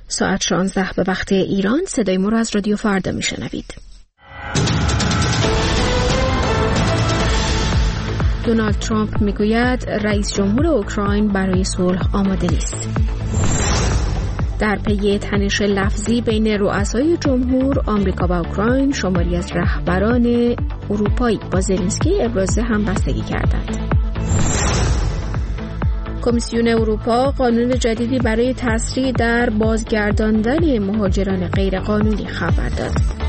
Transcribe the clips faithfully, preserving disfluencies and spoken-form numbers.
ساعت شانزده به وقت ایران. صدای ما را از رادیو فردا میشنوید. دونالد ترامپ میگوید رئیس جمهور اوکراین برای صلح آماده نیست. در پی تنش لفظی بین رؤسای جمهور آمریکا و اوکراین، شماری از رهبران اروپایی با زلنسکی ابراز همبستگی کردند. کمیسیون اروپا قانون جدیدی برای تسریع در بازگرداندن مهاجران غیرقانونی خبر داد.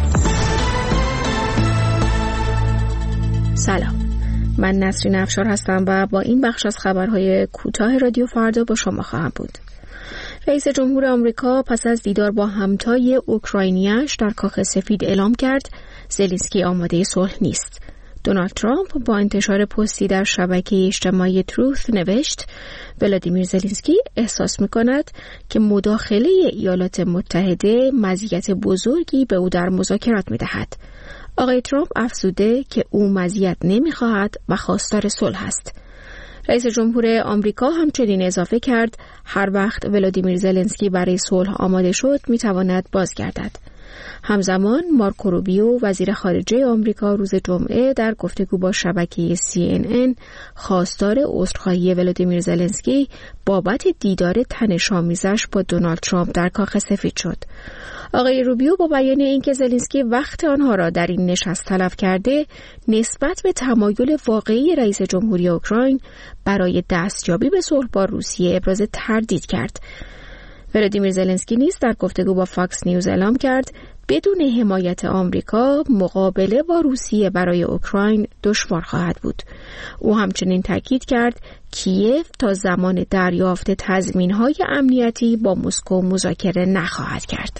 سلام، من نسرین افشار هستم و با این بخش از خبرهای کوتاه رادیو فردا با شما خواهم بود. رئیس جمهور آمریکا پس از دیدار با همتای اوکراینیش در کاخ سفید اعلام کرد زلنسکی آماده صلح نیست. دونالد ترامپ با انتشار پستی در شبکه اجتماعی تروث نوشت ولادیمیر زلنسکی احساس می‌کند که مداخله ایالات متحده مزیت بزرگی به او در مذاکرات می‌دهد. آقای ترامپ افزوده که او مزیت نمی‌خواهد و خواستار صلح است. رئیس جمهور آمریکا همچنین اضافه کرد هر وقت ولادیمیر زلنسکی برای صلح آماده شد می‌تواند بازگردد. همزمان مارکو روبیو وزیر خارجه آمریکا روز جمعه در گفتگو با شبکه سی ان ان خواستار عذرخواهی ولادیمیر زلنسکی بابت دیدار تنش‌آمیزش با دونالد ترامپ در کاخ سفید شد. آقای روبیو با بیان اینکه زلنسکی وقت آنها را در این نشست تلف کرده، نسبت به تمایل واقعی رئیس جمهوری اوکراین برای دستیابی به صلح با روسیه ابراز تردید کرد. ولادیمیر زلنسکی نیز در گفتگو با فاکس نیوز اعلام کرد بدون حمایت آمریکا مقابله با روسیه برای اوکراین دشوار خواهد بود. او همچنین تاکید کرد کییف تا زمان دریافت تضمین‌های امنیتی با مسکو مذاکره نخواهد کرد.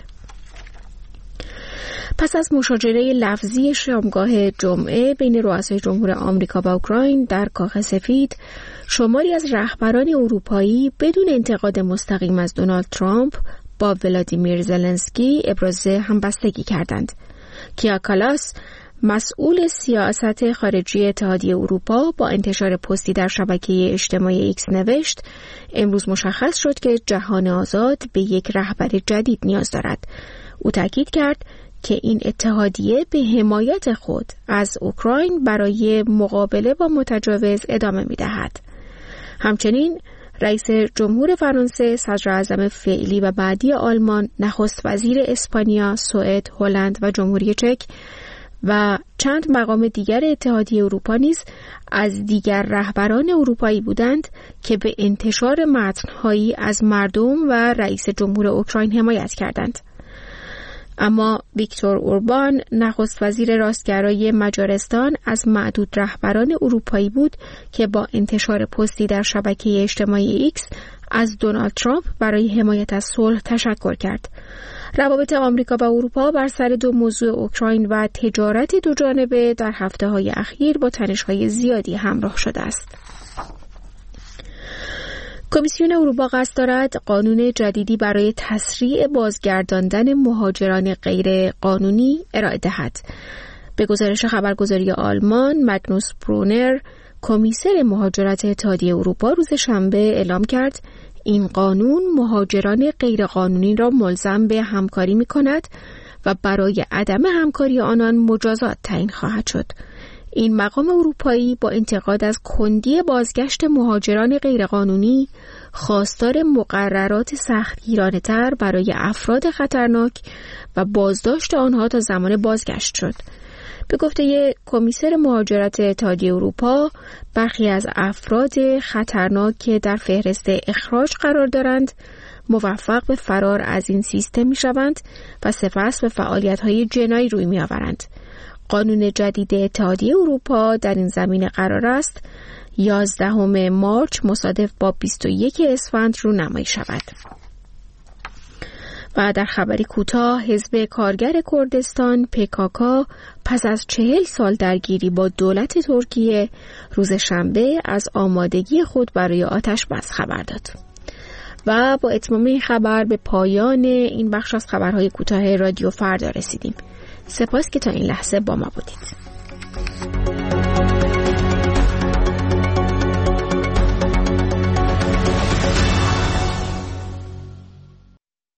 پس از مشاجره لفظی شامگاه جمعه بین رؤسای جمهور آمریکا و اوکراین در کاخ سفید، شماری از رهبران اروپایی بدون انتقاد مستقیم از دونالد ترامپ با ولادیمیر زلنسکی ابراز همبستگی کردند. کیا کالاس، مسئول سیاست خارجی اتحادیه اروپا، با انتشار پستی در شبکه اجتماعی ایکس نوشت امروز مشخص شد که جهان آزاد به یک رهبر جدید نیاز دارد. او تاکید کرد که این اتحادیه به حمایت خود از اوکراین برای مقابله با متجاوز ادامه می‌دهد. همچنین رئیس جمهور فرانسه، صدر اعظم فعلی و بعدی آلمان، نخست وزیر اسپانیا، سوئد، هلند و جمهوری چک و چند مقام دیگر اتحادیه اروپا نیز از دیگر رهبران اروپایی بودند که به انتشار متن‌هایی از مردم و رئیس جمهور اوکراین حمایت کردند. اما ویکتور اوربان، نخست وزیر راستگرای مجارستان، از معدود رهبران اروپایی بود که با انتشار پستی در شبکه اجتماعی ایکس از دونالد ترامپ برای حمایت از صلح تشکر کرد. روابط آمریکا و اروپا بر سر دو موضوع اوکراین و تجارت دو جانبه در هفته‌های اخیر با تنش‌های زیادی همراه شده است. کمیسیون اروپا قصد دارد قانون جدیدی برای تسریع بازگرداندن مهاجران غیر قانونی ارائه دهد. به گزارش خبرگزاری آلمان، مگنوس برونر، کمیسر مهاجرت اتحادیه اروپا روز شنبه اعلام کرد این قانون مهاجران غیر قانونی را ملزم به همکاری می کند و برای عدم همکاری آنان مجازات تعیین خواهد شد. این مقام اروپایی با انتقاد از کندی بازگشت مهاجران غیرقانونی خواستار مقررات سختگیرانه‌تر برای افراد خطرناک و بازداشت آنها تا زمان بازگشت شد. به گفته کمیسر مهاجرت اتحادیه اروپا، برخی از افراد خطرناک که در فهرست اخراج قرار دارند موفق به فرار از این سیستم می‌شوند و سپس به فعالیت‌های جنایی روی می‌آورند. قانون جدید اتحادیه اروپا در این زمینه قرار است یازدهم مارچ مصادف با بیست و یک اسفند رونمایی شود. و در خبری کوتاه، حزب کارگر کردستان پکاکا پس از چهل سال درگیری با دولت ترکیه روز شنبه از آمادگی خود برای آتش بس خبر داد. و با اتمام این خبر به پایان این بخش از خبرهای کوتاه رادیو فردا رسیدیم. سپاس که تا این لحظه با ما بودید.